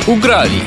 ugrali.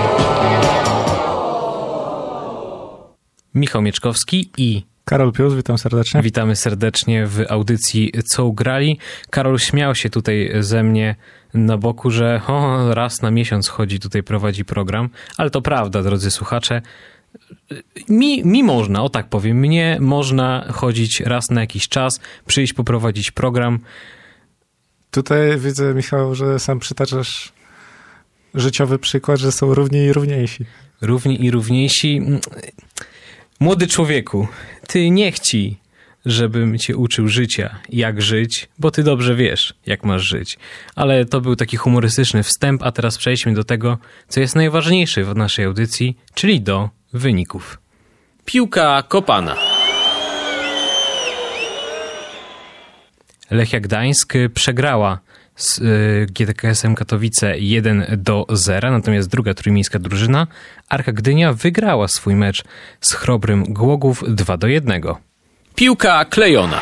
Michał Mieczkowski i Karol Pius, witam serdecznie. Witamy serdecznie w audycji Co ugrali. Karol śmiał się tutaj ze mnie na boku, że raz na miesiąc chodzi tutaj, prowadzi program, ale to prawda, drodzy słuchacze. Mi można, o tak powiem, mnie można chodzić raz na jakiś czas, przyjść poprowadzić program. Tutaj widzę, Michał, że sam przytaczasz życiowy przykład, że są równi i równiejsi. Równi i równiejsi. Młody człowieku, ty nie chcij, żebym cię uczył życia, jak żyć, bo ty dobrze wiesz, jak masz żyć. Ale to był taki humorystyczny wstęp, a teraz przejdźmy do tego, co jest najważniejsze w naszej audycji, czyli do wyników. Piłka kopana. Lechia Gdańsk przegrała z GKS-em Katowice 1-0, natomiast druga trójmiejska drużyna, Arka Gdynia, wygrała swój mecz z Chrobrym Głogów 2-1. Piłka klejona.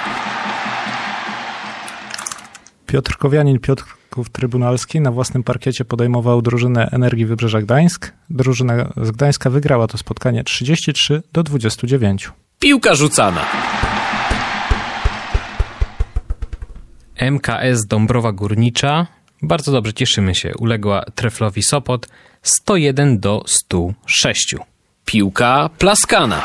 Piotrkowianin Piotrków Trybunalski na własnym parkiecie podejmował drużynę Energii Wybrzeża Gdańsk. Drużyna z Gdańska wygrała to spotkanie 33-29. Piłka rzucana. MKS Dąbrowa Górnicza, bardzo dobrze, cieszymy się, uległa Treflowi Sopot 101-106. Piłka plaskana.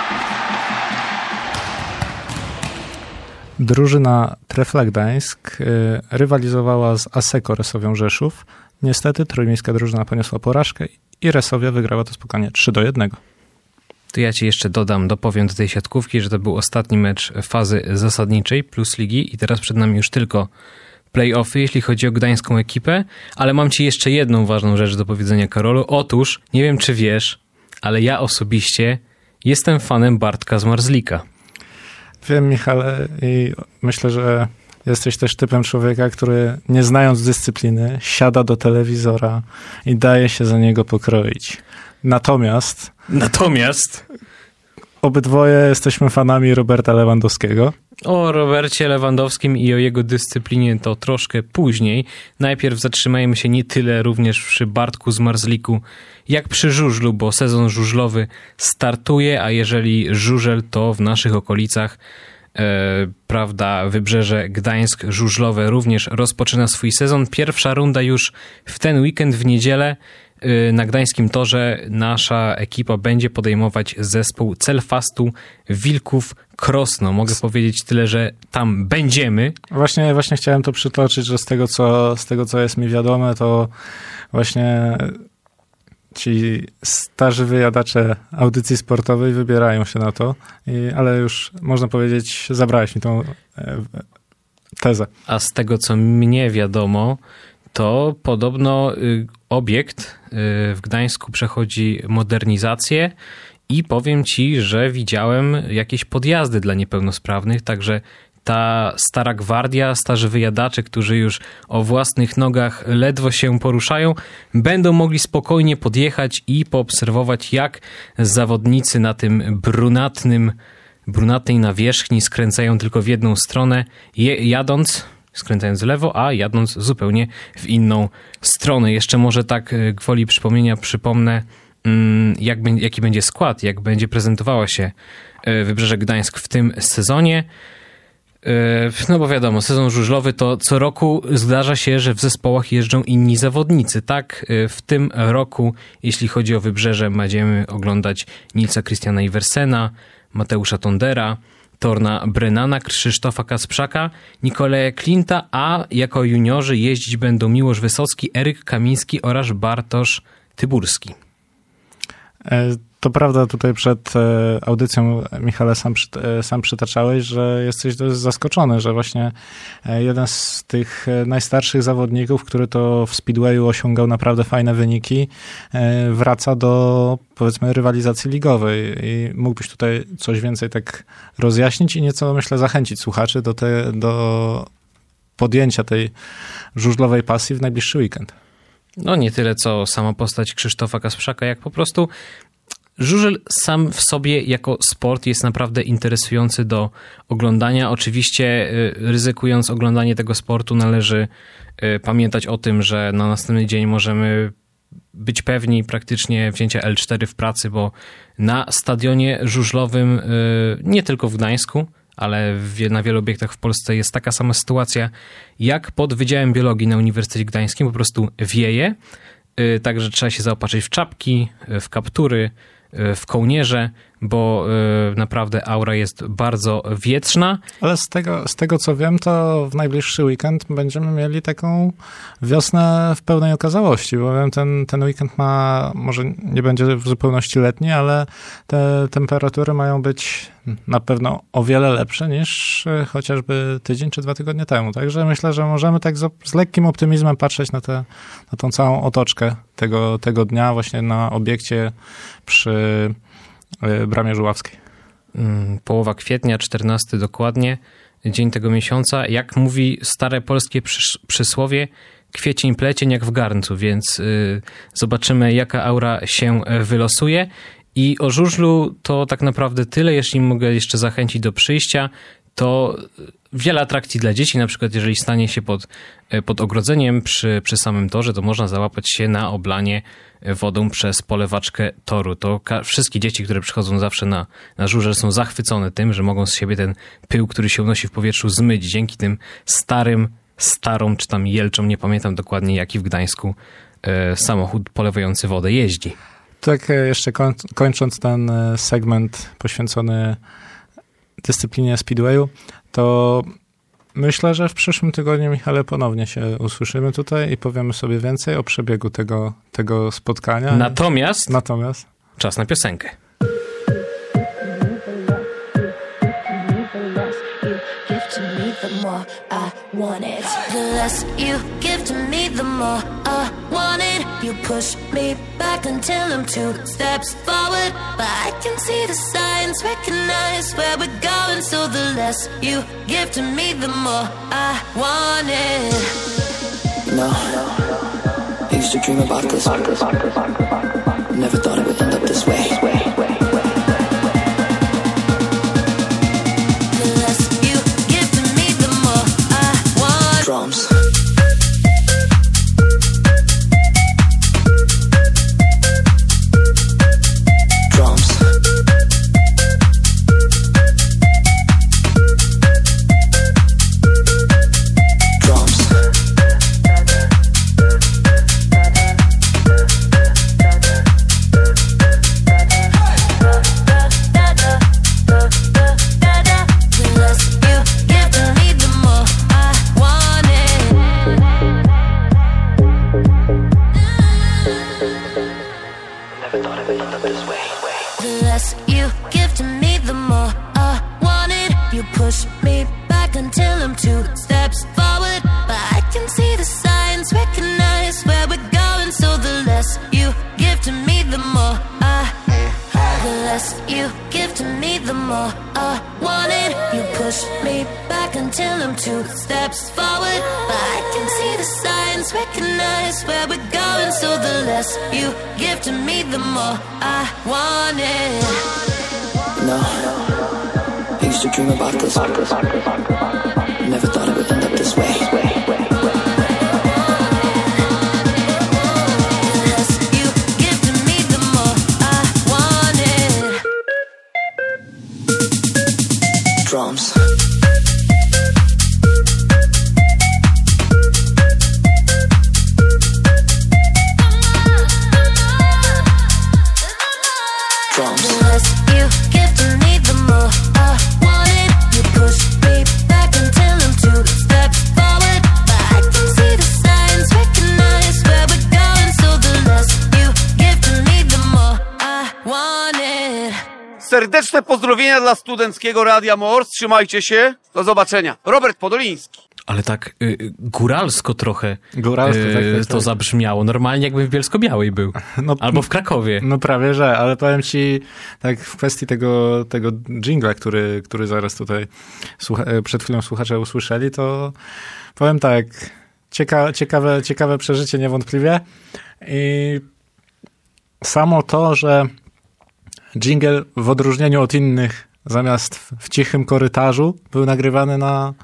Drużyna Trefla Gdańsk rywalizowała z Asseco Resowią Rzeszów. Niestety trójmiejska drużyna poniosła porażkę i Resowia wygrała to spotkanie 3-1. To ja ci jeszcze dopowiem do tej siatkówki, że to był ostatni mecz fazy zasadniczej plus ligi i teraz przed nami już tylko play-offy, jeśli chodzi o gdańską ekipę, ale mam ci jeszcze jedną ważną rzecz do powiedzenia, Karolu. Otóż, nie wiem czy wiesz, ale ja osobiście jestem fanem Bartka Zmarzlika. Wiem, Michale, i myślę, że jesteś też typem człowieka, który nie znając dyscypliny siada do telewizora i daje się za niego pokroić. Natomiast obydwoje jesteśmy fanami Roberta Lewandowskiego. O Robercie Lewandowskim i o jego dyscyplinie to troszkę później. Najpierw zatrzymajmy się nie tyle również przy Bartku Zmarzliku, jak przy żużlu, bo sezon żużlowy startuje, a jeżeli żużel, to w naszych okolicach prawda, Wybrzeże Gdańsk żużlowe również rozpoczyna swój sezon. Pierwsza runda już w ten weekend, w niedzielę. Na Gdańskim Torze nasza ekipa będzie podejmować zespół Celfastu Wilków Krosno. Mogę powiedzieć tyle, że tam będziemy. Właśnie chciałem to przytoczyć, że z tego co jest mi wiadome, to właśnie ci starzy wyjadacze audycji sportowej wybierają się na to, ale już można powiedzieć, zabrałeś mi tą tezę. A z tego co mnie wiadomo, to podobno obiekt w Gdańsku przechodzi modernizację i powiem ci, że widziałem jakieś podjazdy dla niepełnosprawnych, także ta stara gwardia, starzy wyjadacze, którzy już o własnych nogach ledwo się poruszają, będą mogli spokojnie podjechać i poobserwować, jak zawodnicy na tym brunatnej nawierzchni skręcają tylko w jedną stronę, skręcając w lewo, a jadąc zupełnie w inną stronę. Jeszcze może tak gwoli przypomnienia przypomnę, jaki będzie skład, jak będzie prezentowała się Wybrzeże Gdańsk w tym sezonie. No bo wiadomo, sezon żużlowy to co roku zdarza się, że w zespołach jeżdżą inni zawodnicy. Tak, w tym roku, jeśli chodzi o Wybrzeże, będziemy oglądać Nilsa Christiana Iversena, Mateusza Tondera, Torna Brennana, Krzysztofa Kasprzaka, Nikoleja Klinta, a jako juniorzy jeździć będą Miłosz Wysocki, Eryk Kamiński oraz Bartosz Tyburski. To prawda, tutaj przed audycją, Michale, sam przytaczałeś, że jesteś dość zaskoczony, że właśnie jeden z tych najstarszych zawodników, który to w Speedwayu osiągał naprawdę fajne wyniki, wraca do, powiedzmy, rywalizacji ligowej. I mógłbyś tutaj coś więcej tak rozjaśnić i nieco, myślę, zachęcić słuchaczy do podjęcia tej żużlowej pasji w najbliższy weekend. No nie tyle co sama postać Krzysztofa Kasprzaka, jak po prostu żużel sam w sobie jako sport jest naprawdę interesujący do oglądania. Oczywiście ryzykując oglądanie tego sportu należy pamiętać o tym, że na następny dzień możemy być pewni praktycznie wzięcia L4 w pracy, bo na stadionie żużlowym, nie tylko w Gdańsku, ale na wielu obiektach w Polsce jest taka sama sytuacja jak pod Wydziałem Biologii na Uniwersytecie Gdańskim. Po prostu wieje, także trzeba się zaopatrzyć w czapki, w kaptury, w kołnierze, bo naprawdę aura jest bardzo wietrzna. Ale z tego co wiem, to w najbliższy weekend będziemy mieli taką wiosnę w pełnej okazałości, bowiem ten weekend może nie będzie w zupełności letni, ale te temperatury mają być na pewno o wiele lepsze niż chociażby tydzień czy 2 tygodnie temu. Także myślę, że możemy tak z lekkim optymizmem patrzeć na tą całą otoczkę tego dnia właśnie na obiekcie przy Bramie Żuławskiej. Połowa kwietnia, 14 dokładnie, dzień tego miesiąca. Jak mówi stare polskie przysłowie, kwiecień plecień jak w garncu, więc zobaczymy, jaka aura się wylosuje. I o żużlu to tak naprawdę tyle. Jeśli mogę jeszcze zachęcić do przyjścia, to wiele atrakcji dla dzieci, na przykład jeżeli stanie się pod ogrodzeniem przy samym torze, to można załapać się na oblanie wodą przez polewaczkę toru. To wszystkie dzieci, które przychodzą zawsze na żużel, są zachwycone tym, że mogą z siebie ten pył, który się unosi w powietrzu, zmyć dzięki tym starą czy tam jelczom, nie pamiętam dokładnie jaki w Gdańsku samochód polewający wodę jeździ. Tak jeszcze kończąc ten segment poświęcony dyscyplinie speedwayu, to myślę, że w przyszłym tygodniu, Michale, ponownie się usłyszymy tutaj i powiemy sobie więcej o przebiegu tego spotkania. Natomiast czas na piosenkę. You push me back until I'm 2 steps forward, but I can see the signs, recognize where we're going. So the less you give to me, the more I want it. No, I used to dream about this. Never thought it would end up this way. The less you give to me, the more I want. Drums. Never thought it would end up this way. Drums. Serdeczne pozdrowienia dla Studenckiego Radia Mors. Trzymajcie się. Do zobaczenia. Robert Podoliński. Ale tak góralsko trochę tak. To zabrzmiało. Normalnie jakbym w Bielsko-Białej był. No, albo w Krakowie. No prawie, że. Ale powiem ci, tak w kwestii tego dżingla, który zaraz tutaj przed chwilą słuchacze usłyszeli, to powiem tak, ciekawe przeżycie niewątpliwie. I samo to, że dżingiel w odróżnieniu od innych zamiast w cichym korytarzu był nagrywany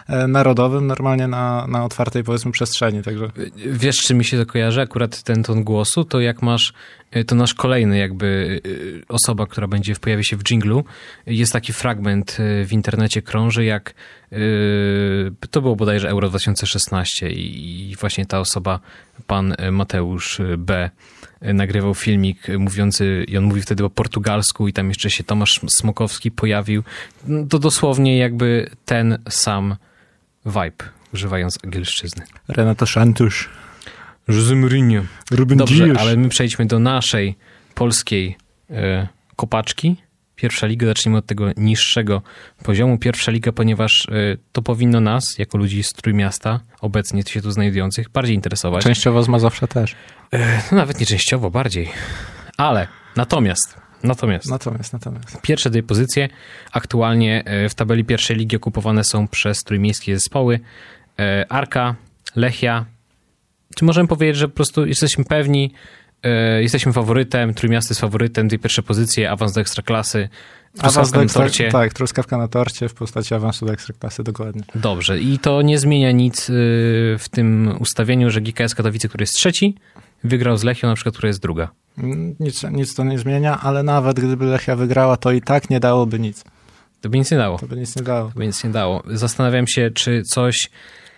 narodowym, normalnie na otwartej, powiedzmy, przestrzeni. Także. Wiesz, czy mi się to kojarzy? Akurat ten ton głosu, to jak masz, to nasz kolejny jakby osoba, która pojawi się w dżinglu. Jest taki fragment w internecie krąży, jak to było bodajże Euro 2016 i właśnie ta osoba, pan Mateusz B., nagrywał filmik mówiący, i on mówił wtedy po portugalsku i tam jeszcze się Tomasz Smokowski pojawił. To dosłownie jakby ten sam vibe, używając angielszczyzny. Renato Santos. José Mourinho. Ruben Dobrze, Dias. ale my przejdźmy do naszej polskiej kopaczki. Pierwsza liga, zacznijmy od tego niższego poziomu. Pierwsza liga, ponieważ to powinno nas, jako ludzi z Trójmiasta, obecnie się tu znajdujących, bardziej interesować. Częściowo z Mazowsza też. No nawet nie częściowo, bardziej. Ale natomiast pierwsze dwie pozycje aktualnie w tabeli pierwszej ligi okupowane są przez trójmiejskie zespoły. Arka, Lechia. Czy możemy powiedzieć, że po prostu jesteśmy pewni, jesteśmy faworytem, Trójmiasto jest faworytem, tej pierwsze pozycje, awans do Ekstraklasy, truskawka na torcie. Tak, truskawka na torcie w postaci awansu do Ekstraklasy, dokładnie. Dobrze, i to nie zmienia nic w tym ustawieniu, że GKS Katowice, który jest trzeci, wygrał z Lechią, na przykład, która jest druga. Nic to nie zmienia, ale nawet gdyby Lechia wygrała, to i tak nie dałoby nic. To by nic nie dało. To by nic nie dało. Zastanawiam się, czy coś...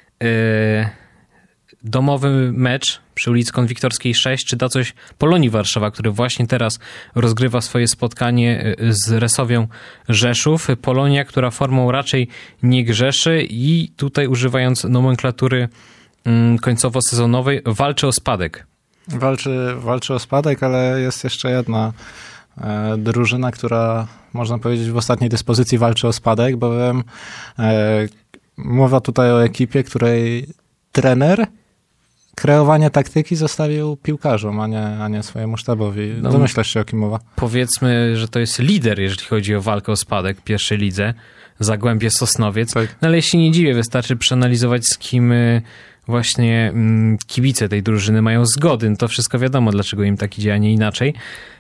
domowy mecz przy ulicy Konwiktorskiej 6, czy da coś Polonii Warszawa, który właśnie teraz rozgrywa swoje spotkanie z Resowią Rzeszów. Polonia, która formą raczej nie grzeszy i tutaj, używając nomenklatury końcowo-sezonowej, walczy o spadek. Walczy o spadek, ale jest jeszcze jedna drużyna, która, można powiedzieć, w ostatniej dyspozycji walczy o spadek, bowiem mowa tutaj o ekipie, której trener kreowanie taktyki zostawił piłkarzom, a nie swojemu sztabowi. Domyślasz się, o kim mowa? Powiedzmy, że to jest lider, jeżeli chodzi o walkę o spadek w pierwszej lidze, Zagłębie Sosnowiec. Tak. No ale się nie dziwię, wystarczy przeanalizować, z kim właśnie kibice tej drużyny mają zgody. No to wszystko wiadomo, dlaczego im tak idzie, a nie inaczej.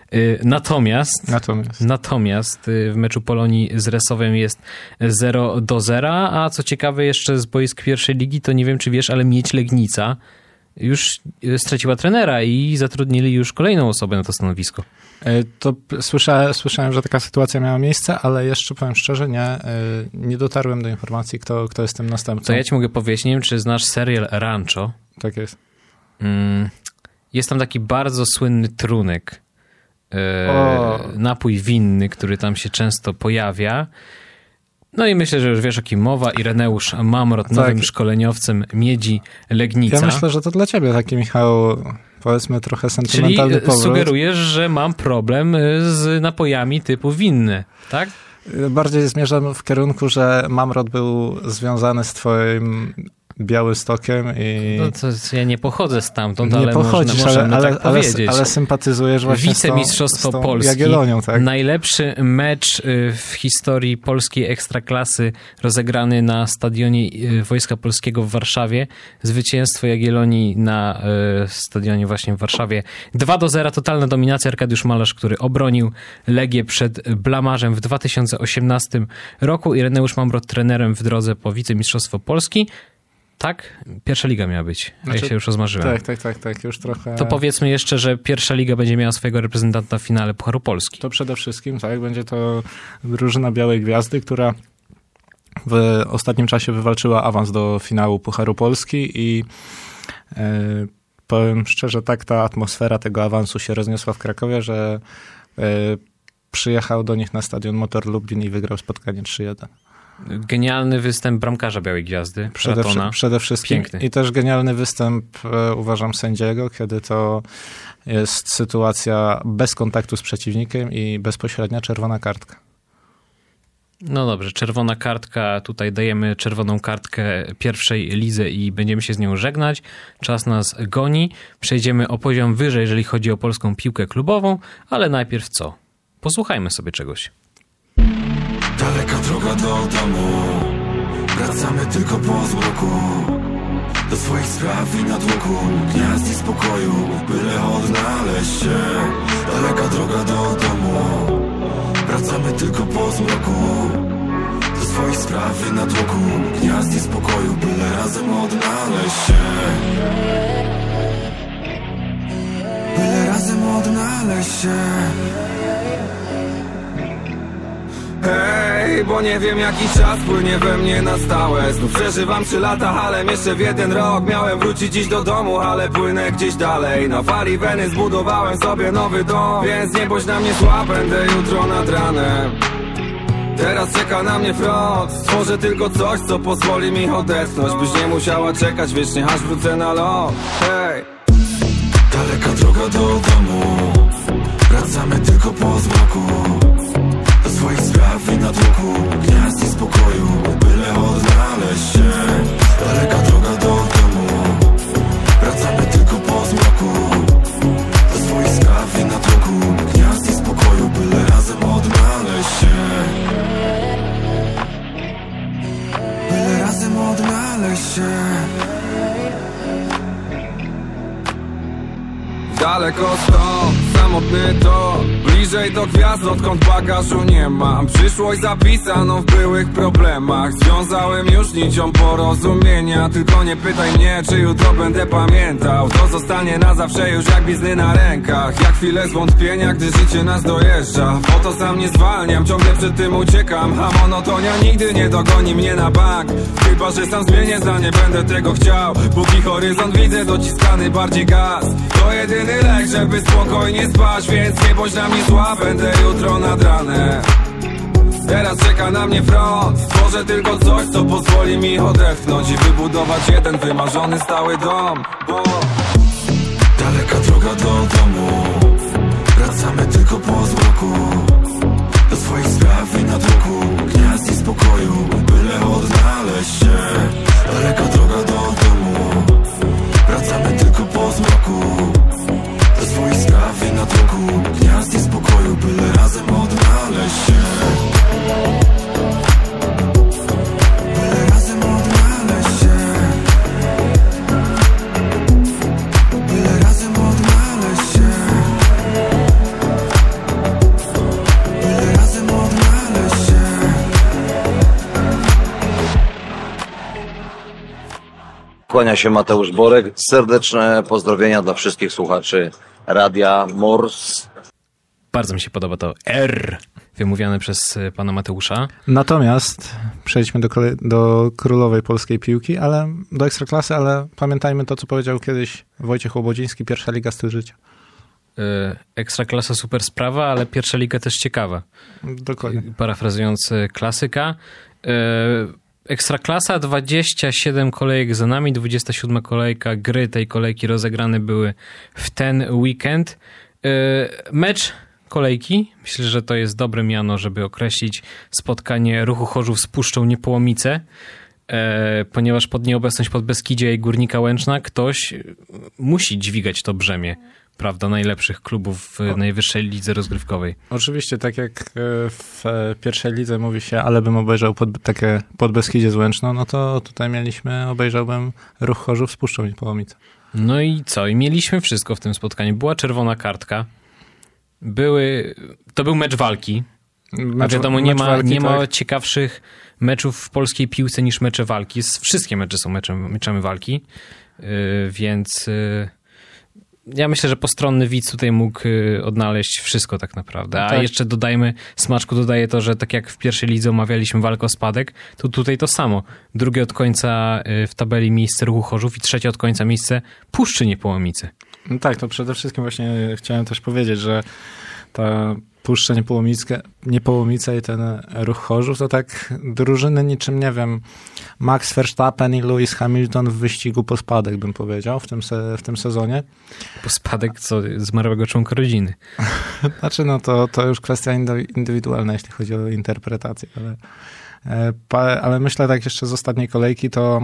Natomiast w meczu Polonii z Resowem jest 0-0, a co ciekawe, jeszcze z boisk pierwszej ligi, to nie wiem, czy wiesz, ale Miedź Legnica już straciła trenera i zatrudnili już kolejną osobę na to stanowisko. To słyszałem, że taka sytuacja miała miejsce, ale jeszcze powiem szczerze, nie dotarłem do informacji, kto jest tym następcą. To ja ci mogę powiedzieć, nie wiem, czy znasz serial Rancho. Tak jest. Jest tam taki bardzo słynny trunek, napój winny, który tam się często pojawia. No i myślę, że już wiesz, o kim mowa. Ireneusz Mamrot, nowym szkoleniowcem Miedzi Legnica. Ja myślę, że to dla ciebie taki, Michał, powiedzmy trochę sentymentalny powrót. Czyli sugerujesz, że mam problem z napojami typu winne, tak? Bardziej zmierzam w kierunku, że Mamrot był związany z twoim Białystokiem i... No to ja nie pochodzę stamtąd, nie ale pochodzisz, możemy tak powiedzieć. Ale sympatyzujesz właśnie Wicemistrzostwo z tą Polski. Jagiellonią, tak? Najlepszy mecz w historii polskiej ekstraklasy rozegrany na stadionie Wojska Polskiego w Warszawie. Zwycięstwo Jagiellonii na stadionie właśnie w Warszawie. 2-0, totalna dominacja. Arkadiusz Malarz, który obronił Legię przed blamarzem w 2018 roku. Ireneusz Mamrot trenerem w drodze po wicemistrzostwo Polski. Tak, pierwsza liga miała być, a ja się już rozmarzyłem. Tak, już trochę... To powiedzmy jeszcze, że pierwsza liga będzie miała swojego reprezentanta w finale Pucharu Polski. To przede wszystkim, tak, będzie to drużyna Białej Gwiazdy, która w ostatnim czasie wywalczyła awans do finału Pucharu Polski i powiem szczerze, tak ta atmosfera tego awansu się rozniosła w Krakowie, że przyjechał do nich na stadion Motor Lublin i wygrał spotkanie 3-1. Genialny występ bramkarza Białej Gwiazdy, przede wszystkim. Piękny. I też genialny występ, uważam, sędziego, kiedy to jest sytuacja bez kontaktu z przeciwnikiem i bezpośrednia czerwona kartka. No dobrze, czerwona kartka, tutaj dajemy czerwoną kartkę pierwszej lidze i będziemy się z nią żegnać. Czas nas goni. Przejdziemy o poziom wyżej, jeżeli chodzi o polską piłkę klubową, ale najpierw co? Posłuchajmy sobie czegoś. Daleka droga do domu, wracamy tylko po zmroku, do swoich spraw i natłoku, gniazd i spokoju, byle odnaleźć się. Daleka droga do domu, wracamy tylko po zmroku, do swoich swoich spraw i natłoku gniazd i spokoju, byle razem odnaleźć się. Byle razem odnaleźć się. Hej, bo nie wiem jaki czas płynie we mnie na stałe. Znów przeżywam 3 lata, ale jeszcze w 1 rok. Miałem wrócić dziś do domu, ale płynę gdzieś dalej. Na fali Weny zbudowałem sobie nowy dom, więc nie bądź na mnie zła, będę jutro nad ranem. Teraz czeka na mnie front. Stworzę tylko coś, co pozwoli mi odetchnąć, byś nie musiała czekać wiecznie, aż wrócę na ląd. Hej. Daleka droga do domu, wracamy tylko po zmroku. Do swoich spraw i natłoku gniazd i spokoju, byle odnaleźć się. Daleka droga do domu, wracamy tylko po zmroku. Do swoich spraw i natłoku gniazd i spokoju, byle razem odnaleźć się. Byle razem odnaleźć się. Daleko stąd, samotny to bliżej do gwiazd, odkąd bagażu nie mam. Przyszłość zapisaną w byłych problemach związałem już nicią porozumienia. Tylko nie pytaj mnie, czy jutro będę pamiętał. To zostanie na zawsze już jak blizny na rękach. Jak chwile zwątpienia, gdy życie nas dojeżdża. Po to sam nie zwalniam, ciągle przed tym uciekam. A monotonia nigdy nie dogoni mnie na bank. Chyba że sam zmienię zdanie, będę tego chciał. Póki horyzont widzę, dociskany bardziej gaz. To jedyny lek, żeby spokojnie spać, więc nie bądź na mnie zła, będę jutro nad ranem. Teraz czeka na mnie front. Stworzę tylko coś, co pozwoli mi odetchnąć i wybudować jeden wymarzony stały dom. Bo daleka droga do domu, wracamy tylko po zmroku. Do swoich spraw i natłoku gniazd i spokoju, byle odnaleźć się. Daleka droga do domu, wracamy tylko po zmroku. Do swoich spraw i natłoku gniazd i spokoju, byle razem odnaleźć się. Byle razem odnaleźć się. Byle razem odnaleźć się. Byle razem odnaleźć się. Kłania się Mateusz Borek. Serdeczne pozdrowienia dla wszystkich słuchaczy Radia Mors. Bardzo mi się podoba to R wymówiane przez pana Mateusza. Natomiast przejdźmy do królowej polskiej piłki, ale do Ekstraklasy, ale pamiętajmy to, co powiedział kiedyś Wojciech Łobodziński, 1. liga styl życia. Ekstraklasa super sprawa, ale 1. liga też ciekawa. Dokładnie. Parafrazując klasyka. Ekstraklasa, 27 kolejek za nami, 27 kolejka, gry tej kolejki rozegrane były w ten weekend. Mecz kolejki, myślę, że to jest dobre miano, żeby określić spotkanie Ruchu Chorzów z Puszczą Niepołomice, ponieważ pod nieobecność Podbeskidzia i Górnika Łęczna ktoś musi dźwigać to brzemię, prawda, najlepszych klubów w najwyższej lidze rozgrywkowej. Oczywiście, tak jak w 1. lidze mówi się, ale bym obejrzał takie Podbeskidzie z Łęczną, no to tutaj obejrzałbym Ruch Chorzów z Puszczą Niepołomice. No i co? I mieliśmy wszystko w tym spotkaniu. Była czerwona kartka. To był mecz walki. A wiadomo, nie ma ciekawszych meczów w polskiej piłce niż mecze walki. Wszystkie mecze są meczami walki. Więc ja myślę, że postronny widz tutaj mógł odnaleźć wszystko tak naprawdę. A jeszcze smaczku dodaje to, że tak jak w 1. lidze omawialiśmy walkę o spadek, to tutaj to samo. Drugie od końca w tabeli miejsce Ruchu Chorzów i trzecie od końca miejsce Puszczy Niepołomice. No tak, to przede wszystkim właśnie chciałem też powiedzieć, że ta Puszcza Niepołomice i ten Ruch Chorzów to tak drużyny niczym, nie wiem, Max Verstappen i Lewis Hamilton w wyścigu po spadek, bym powiedział, w tym sezonie. Po spadek zmarłego członka rodziny. Znaczy, no to już kwestia indywidualna, jeśli chodzi o interpretację, ale myślę tak jeszcze z ostatniej kolejki, to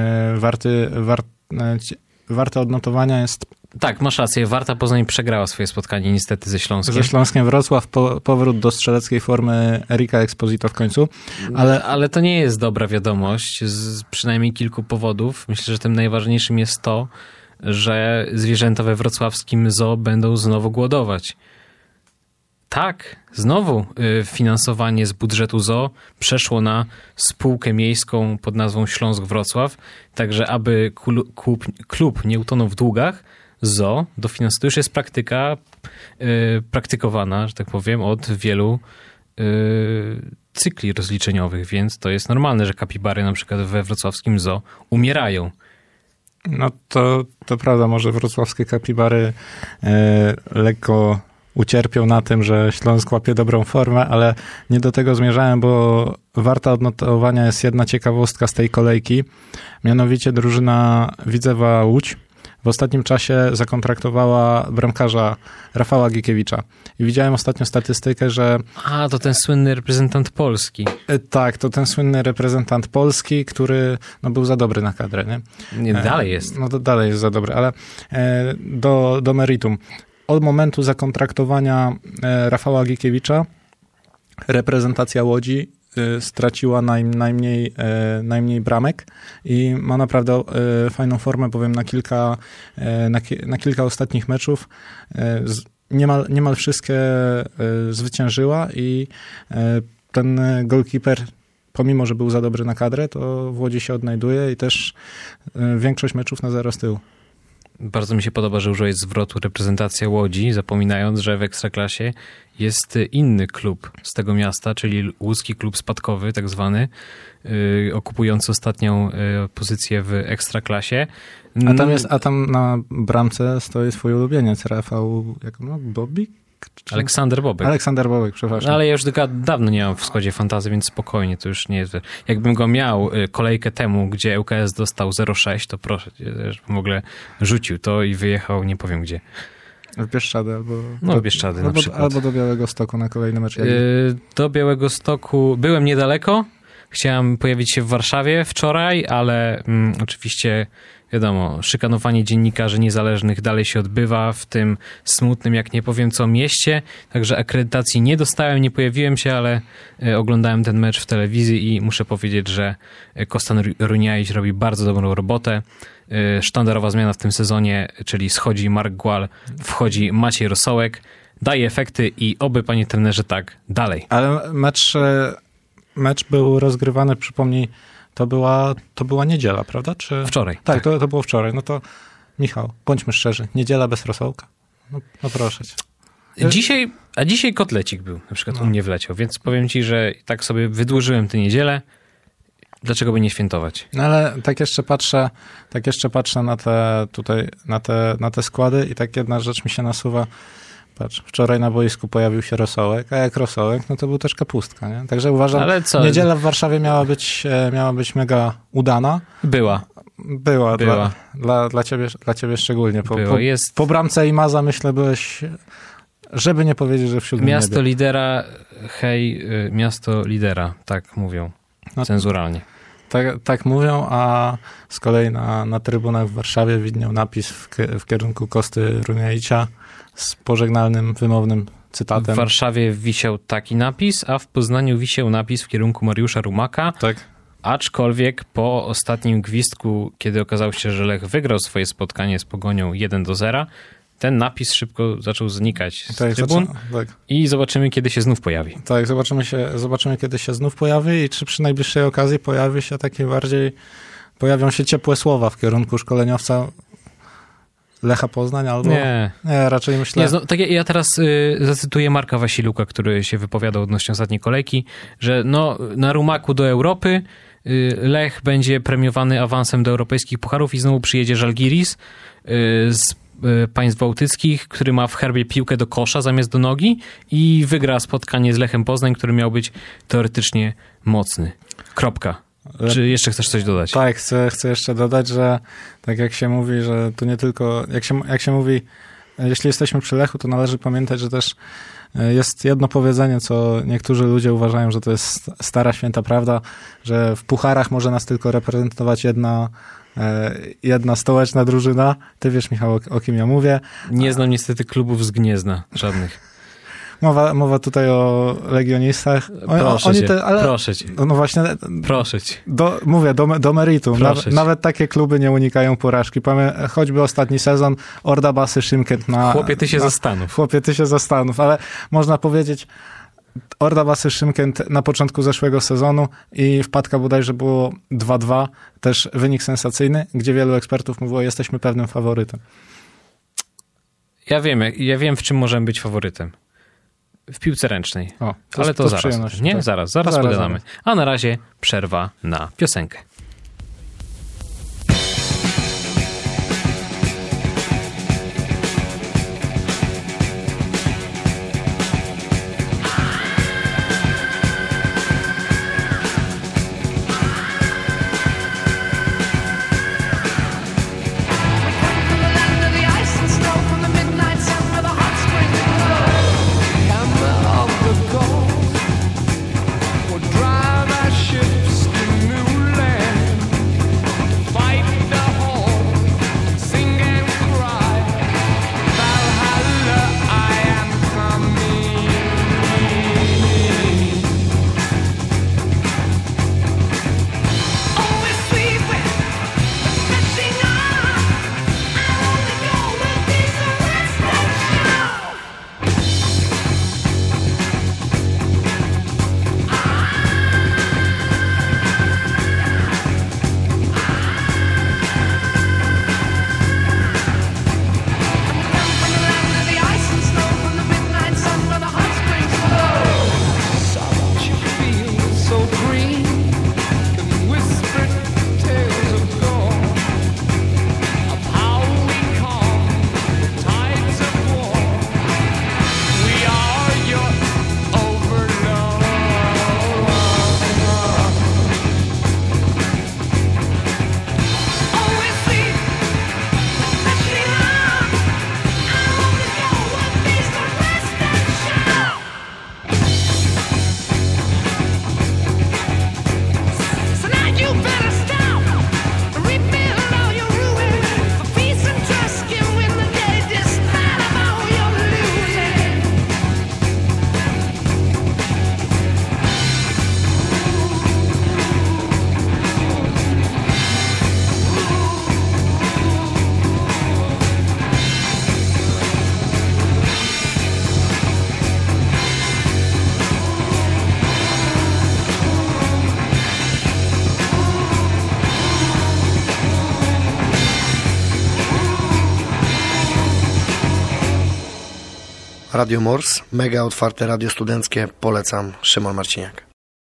warte odnotowania jest... Tak, masz rację. Warta Poznań przegrała swoje spotkanie niestety ze Śląskiem. Ze Śląskiem Wrocław, powrót do strzeleckiej formy Erika Exposito w końcu. Ale to nie jest dobra wiadomość z przynajmniej kilku powodów. Myślę, że tym najważniejszym jest to, że zwierzęta we wrocławskim zoo będą znowu głodować. Tak, znowu finansowanie z budżetu ZOO przeszło na spółkę miejską pod nazwą Śląsk Wrocław, także aby klub nie utonął w długach, ZOO dofinansuje. To już jest praktyka praktykowana, że tak powiem, od wielu cykli rozliczeniowych, więc to jest normalne, że kapibary na przykład we wrocławskim ZOO umierają. No to prawda, może wrocławskie kapibary lekko ucierpią na tym, że Śląsk łapie dobrą formę, ale nie do tego zmierzałem, bo warta odnotowania jest jedna ciekawostka z tej kolejki. Mianowicie drużyna Widzewa Łódź w ostatnim czasie zakontraktowała bramkarza Rafała Gikiewicza. I widziałem ostatnio statystykę, że... A, to ten słynny reprezentant Polski. Tak, to ten słynny reprezentant Polski, który był za dobry na kadrę, nie? Nie, dalej jest. No to dalej jest za dobry, ale do meritum. Od momentu zakontraktowania Rafała Gikiewicza reprezentacja Łodzi straciła najmniej bramek i ma naprawdę fajną formę, bowiem na kilka ostatnich meczów niemal wszystkie zwyciężyła i ten golkiper, pomimo że był za dobry na kadrę, to w Łodzi się odnajduje i też większość meczów na 0 z tyłu. Bardzo mi się podoba, że użyłeś zwrotu reprezentacja Łodzi, zapominając, że w Ekstraklasie jest inny klub z tego miasta, czyli łódzki klub spadkowy, tak zwany, okupujący ostatnią pozycję w Ekstraklasie. A tam na bramce stoi twój ulubieniec, Rafał, Bobik? Aleksander Bobek, przepraszam. No, ale ja już dawno nie mam w składzie fantasy, więc spokojnie, to już nie jest... Jakbym go miał kolejkę temu, gdzie ŁKS dostał 0,6, to proszę, w ogóle rzucił to i wyjechał, nie powiem gdzie. W Bieszczady albo... w Bieszczady na przykład. Albo do Białegostoku na kolejny mecz. Do Białegostoku byłem niedaleko. Chciałem pojawić się w Warszawie wczoraj, ale oczywiście... Wiadomo, szykanowanie dziennikarzy niezależnych dalej się odbywa w tym smutnym, jak nie powiem co, mieście. Także akredytacji nie dostałem, nie pojawiłem się, ale oglądałem ten mecz w telewizji i muszę powiedzieć, że Kostan Runiaić robi bardzo dobrą robotę. Sztandarowa zmiana w tym sezonie, czyli schodzi Mark Gual, wchodzi Maciej Rosołek, daje efekty i oby, panie trenerze, tak dalej. Ale mecz był rozgrywany, przypomnij, to była niedziela, prawda? Czy... Wczoraj. Tak, to było wczoraj. No to Michał, bądźmy szczerzy, niedziela bez Rosołka. No proszę cię. Dzisiaj kotlecik był, na przykład u mnie wleciał, więc powiem ci, że tak sobie wydłużyłem tę niedzielę. Dlaczego by nie świętować? No ale tak jeszcze patrzę na te składy i tak jedna rzecz mi się nasuwa. Patrz, wczoraj na boisku pojawił się Rosołek, a jak Rosołek, no to był też Kapustka, nie? Także uważam, niedziela w Warszawie miała być mega udana. Była. Dla ciebie szczególnie. Jest... Po bramce Imaza, myślę, byłeś, żeby nie powiedzieć, że w siódmym Miasto niebie. lidera, miasto lidera, tak mówią cenzuralnie. Tak mówią, a z kolei na trybunach w Warszawie widniał napis w kierunku Kosty Runiaicia z pożegnalnym, wymownym cytatem. W Warszawie wisiał taki napis, a w Poznaniu wisiał napis w kierunku Mariusza Rumaka. Tak. Aczkolwiek po ostatnim gwizdku, kiedy okazało się, że Lech wygrał swoje spotkanie z Pogonią 1-0, ten napis szybko zaczął znikać z trybun i zobaczymy, kiedy się znów pojawi. Tak, zobaczymy, kiedy się znów pojawi i czy przy najbliższej okazji pojawią się ciepłe słowa w kierunku szkoleniowca Lecha Poznań albo... Nie, raczej myślę... Nie, ja teraz zacytuję Marka Wasiluka, który się wypowiadał odnośnie ostatniej kolejki, że na rumaku do Europy Lech będzie premiowany awansem do europejskich pucharów i znowu przyjedzie Żalgiris z państw bałtyckich, który ma w herbie piłkę do kosza zamiast do nogi i wygra spotkanie z Lechem Poznań, który miał być teoretycznie mocny. Kropka. Czy jeszcze chcesz coś dodać? Tak, chcę jeszcze dodać, że tak jak się mówi, że to nie tylko, jak się mówi, jeśli jesteśmy przy Lechu, to należy pamiętać, że też jest jedno powiedzenie, co niektórzy ludzie uważają, że to jest stara święta prawda, że w pucharach może nas tylko reprezentować jedna stołeczna drużyna. Ty wiesz, Michał, o kim ja mówię. Nie znam niestety klubów z Gniezna, żadnych. Mowa tutaj o legionistach. Proszę cię. No właśnie. Proszę cię. Mówię, do meritum. Nawet takie kluby nie unikają porażki. Choćby ostatni sezon Orda Basy Szymkent na... Chłopie, ty się zastanów. Ale można powiedzieć, Orda Basy Szymkent na początku zeszłego sezonu i wpadka bodajże było 2-2. Też wynik sensacyjny, gdzie wielu ekspertów mówiło, jesteśmy pewnym faworytem. Ja wiem, w czym możemy być faworytem. W piłce ręcznej. Ale to zaraz. Nie? Zaraz pogadamy. A na razie przerwa na piosenkę. Radio Mors, mega otwarte radio studenckie, polecam, Szymon Marciniak.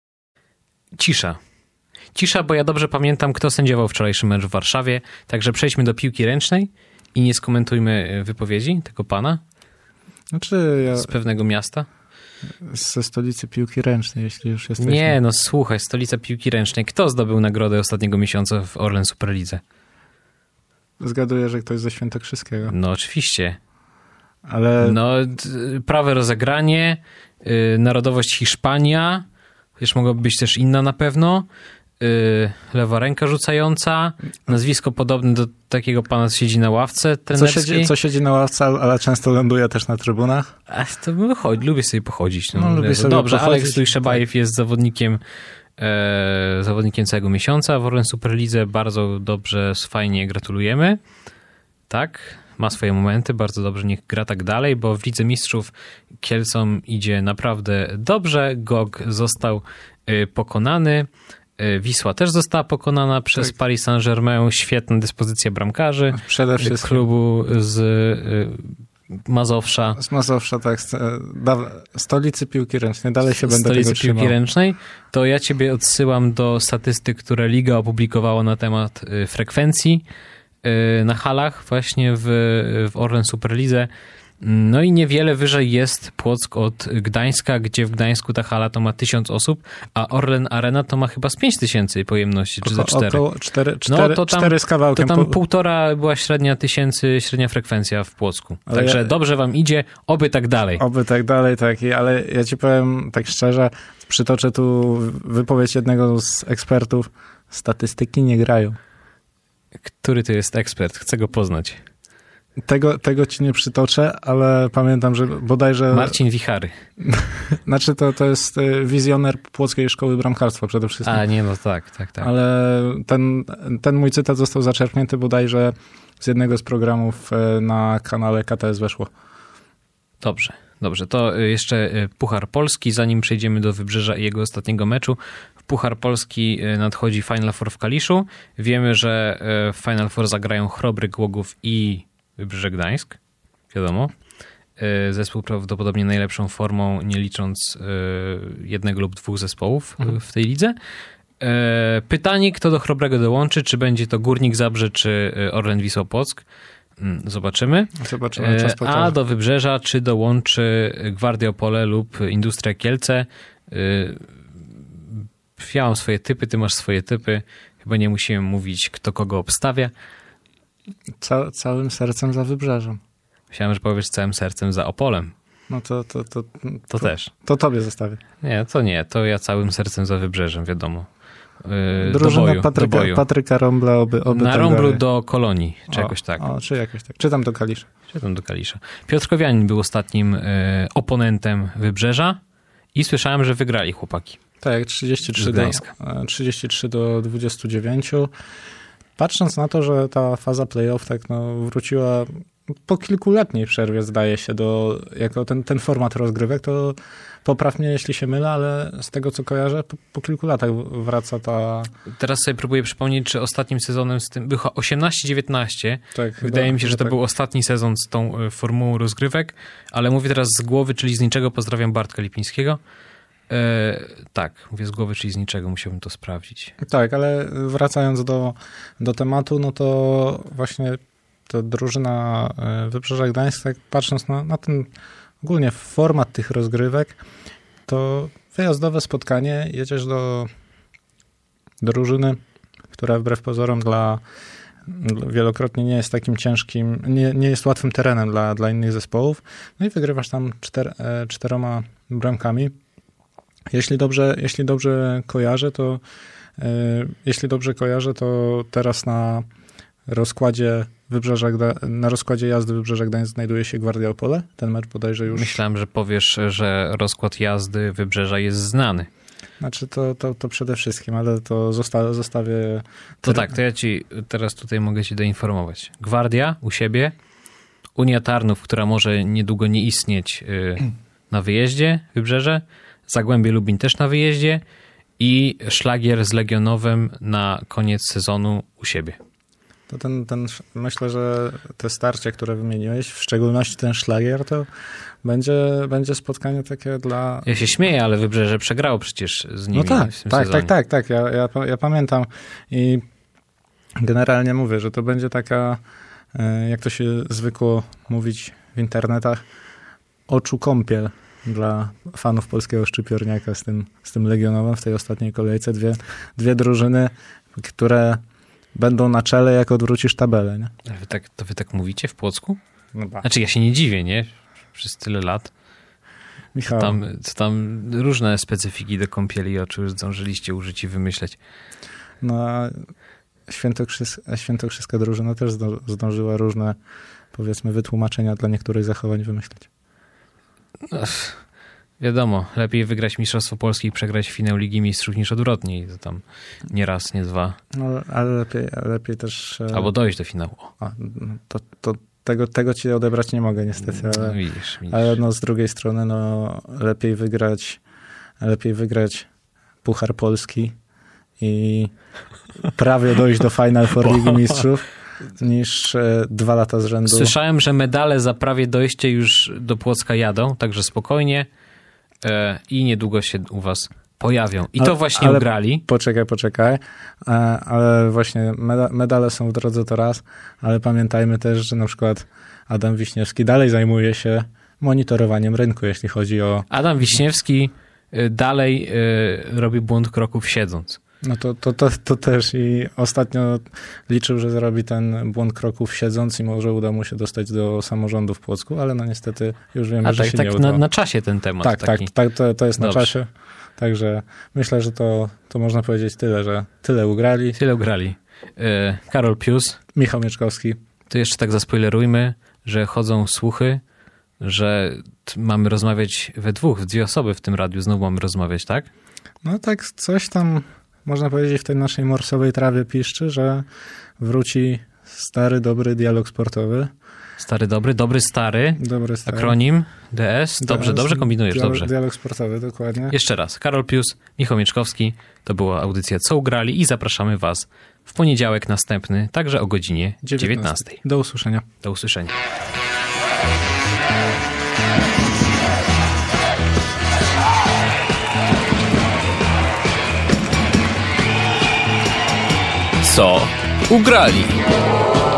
Cisza, bo ja dobrze pamiętam, kto sędziował wczorajszy mecz w Warszawie, także przejdźmy do piłki ręcznej i nie skomentujmy wypowiedzi tego pana z pewnego miasta. Ze stolicy piłki ręcznej, jeśli już jesteśmy. Nie, no słuchaj, stolica piłki ręcznej. Kto zdobył nagrodę ostatniego miesiąca w Orlen Superlidze? Zgaduję, że ktoś ze Świętokrzyskiego. No oczywiście. Ale... No, prawe rozegranie, narodowość Hiszpania, chociaż mogłaby być też inna na pewno, lewa ręka rzucająca, nazwisko podobne do takiego pana, co siedzi na ławce trenerskiej. Co siedzi na ławce, ale często ląduje też na trybunach. To lubię sobie pochodzić. Lubię sobie dobrze, pochodzić. Aleks Dujszebajew jest zawodnikiem całego miesiąca w Orlen Superlidze. Bardzo dobrze, fajnie, gratulujemy. Tak, ma swoje momenty, bardzo dobrze, niech gra tak dalej, bo w Lidze Mistrzów Kielcom idzie naprawdę dobrze. GOG został pokonany. Wisła też została pokonana przez Paris Saint-Germain. Świetna dyspozycja bramkarzy. Przede wszystkim klubu z Mazowsza. Z Mazowsza, tak. Stolicy piłki ręcznej. Dalej się będę tego trzymał. Stolicy piłki ręcznej. To ja ciebie odsyłam do statystyk, które Liga opublikowała na temat frekwencji na halach właśnie w Orlen Superlidze. No i niewiele wyżej jest Płock od Gdańska, gdzie w Gdańsku ta hala to ma 1000 osób, a Orlen Arena to ma chyba z 5000 pojemności, czy ze 4. Około 4 z kawałkiem. To tam 1,5 była średnia frekwencja w Płocku. Także dobrze wam idzie, oby tak dalej. Oby tak dalej, tak. Ale ja ci powiem tak szczerze, przytoczę tu wypowiedź jednego z ekspertów. Statystyki nie grają. Który to jest ekspert? Chcę go poznać. Tego ci nie przytoczę, ale pamiętam, że bodajże... Marcin Wichary. Znaczy to jest wizjoner Płockiej Szkoły Bramkarstwa przede wszystkim. A, nie, no tak. Ale ten mój cytat został zaczerpnięty bodajże z jednego z programów na kanale KTS Weszło. Dobrze. To jeszcze Puchar Polski, zanim przejdziemy do Wybrzeża i jego ostatniego meczu. W Puchar Polski nadchodzi Final Four w Kaliszu. Wiemy, że w Final Four zagrają Chrobry, Głogów i Wybrzeże Gdańsk. Wiadomo. Zespół prawdopodobnie najlepszą formą, nie licząc jednego lub dwóch zespołów w tej lidze. Pytanie, kto do Chrobrego dołączy, czy będzie to Górnik Zabrze, czy Orlen Wisła Płock. Zobaczymy. Czas po czasie. A do Wybrzeża, czy dołączy Gwardia Opole lub Industria Kielce. Ja mam swoje typy, ty masz swoje typy. Chyba nie musimy mówić, kto kogo obstawia. Całym sercem za Wybrzeżem. Myślałem, że powiesz całym sercem za Opolem. No to też. To tobie zostawię. Nie, to ja całym sercem za Wybrzeżem, wiadomo. Drużyna do boju. Patryka Rąbla oby na tak Rąblu dalej. do Kolonii, czy jakoś tak. Czy jakoś tak. Czy tam do Kalisza. Piotr Kowianin był ostatnim oponentem Wybrzeża i słyszałem, że wygrali chłopaki. Tak, 33 do 29. Patrząc na to, że ta faza playoff wróciła po kilkuletniej przerwie, zdaje się, jako ten format rozgrywek, to popraw mnie, jeśli się mylę, ale z tego, co kojarzę, po kilku latach wraca ta... Teraz sobie próbuję przypomnieć, czy ostatnim sezonem z tym... Było 18-19. Tak, Wydaje mi się, że to był ostatni sezon z tą formułą rozgrywek, ale mówię teraz z głowy, czyli z niczego. Pozdrawiam Bartka Lipińskiego. Tak, mówię z głowy, czyli z niczego. Musiałbym to sprawdzić. Tak, ale wracając do tematu, no to właśnie ta drużyna Wybrzeża Gdańsk, tak patrząc na ten ogólnie format tych rozgrywek, to wyjazdowe spotkanie, jedziesz do drużyny, która wbrew pozorom wielokrotnie nie jest takim ciężkim, nie jest łatwym terenem dla innych zespołów, no i wygrywasz tam 4 bramkami. Jeśli dobrze kojarzę, to teraz na rozkładzie jazdy Wybrzeża Gdańsk znajduje się Gwardia Opole. Ten mecz bodajże już... Myślałem, że powiesz, że rozkład jazdy Wybrzeża jest znany. Znaczy to przede wszystkim, ale to zostawię... To tak, to ja ci teraz tutaj mogę ci doinformować. Gwardia u siebie, Unia Tarnów, która może niedługo nie istnieć na wyjeździe Wybrzeże, Zagłębie Lubin też na wyjeździe i Szlagier z Legionowem na koniec sezonu u siebie. To myślę, że te starcie, które wymieniłeś, w szczególności ten Szlagier, to będzie spotkanie takie dla... Ja się śmieję, ale Wybrzeże przegrało przecież z nimi w tym sezonie. Tak. Ja pamiętam i generalnie mówię, że to będzie taka, jak to się zwykło mówić w internetach, oczu kąpiel dla fanów polskiego szczypiorniaka z tym Legionowym w tej ostatniej kolejce. Dwie drużyny, które będą na czele, jak odwrócisz tabelę. Nie? Wy tak mówicie w Płocku? No ba. Znaczy ja się nie dziwię, nie? Przez tyle lat. Michał. Tam różne specyfiki do kąpieli oczu już zdążyliście użyć i wymyśleć. No a świętokrzyska drużyna też zdążyła różne, powiedzmy, wytłumaczenia dla niektórych zachowań wymyśleć. No, wiadomo, lepiej wygrać Mistrzostwo Polski i przegrać finał Ligi Mistrzów niż odwrotnie. I to tam nie raz, nie dwa. No, ale lepiej też... Albo dojść do finału. Tego ci odebrać nie mogę niestety, ale, no, widzisz. Ale no, z drugiej strony lepiej wygrać Puchar Polski i prawie dojść do Final Four Ligi Mistrzów niż 2 lata z rzędu. Słyszałem, że medale za prawie dojście już do Płocka jadą, także spokojnie i niedługo się u was pojawią. I to właśnie ugrali. Poczekaj. Ale właśnie medale są w drodze to raz, ale pamiętajmy też, że na przykład Adam Wiśniewski dalej zajmuje się monitorowaniem rynku, jeśli chodzi o... Adam Wiśniewski dalej robi błąd kroków siedząc. No to też i ostatnio liczył, że zrobi ten błąd kroków siedząc i może uda mu się dostać do samorządu w Płocku, ale no niestety już wiemy, że się nie udało. Na czasie ten temat. To jest na czasie. Także myślę, że to można powiedzieć tyle, że tyle ugrali. Karol Pius. Michał Mieczkowski. To jeszcze tak zaspoilerujmy, że chodzą słuchy, że mamy rozmawiać we dwóch, w dwie osoby w tym radiu. Znowu mamy rozmawiać, tak? No tak, coś tam można powiedzieć w tej naszej morsowej trawie piszczy, że wróci stary, dobry dialog sportowy. Stary, dobry, stary. Dobry, stary. Akronim DS. Dobrze kombinujesz, dobrze. Dialog sportowy, dokładnie. Jeszcze raz. Karol Pius, Michał Mieczkowski. To była audycja Co ugrali i zapraszamy was w poniedziałek następny, także o godzinie 19. Do usłyszenia. Do usłyszenia. Co ugrali?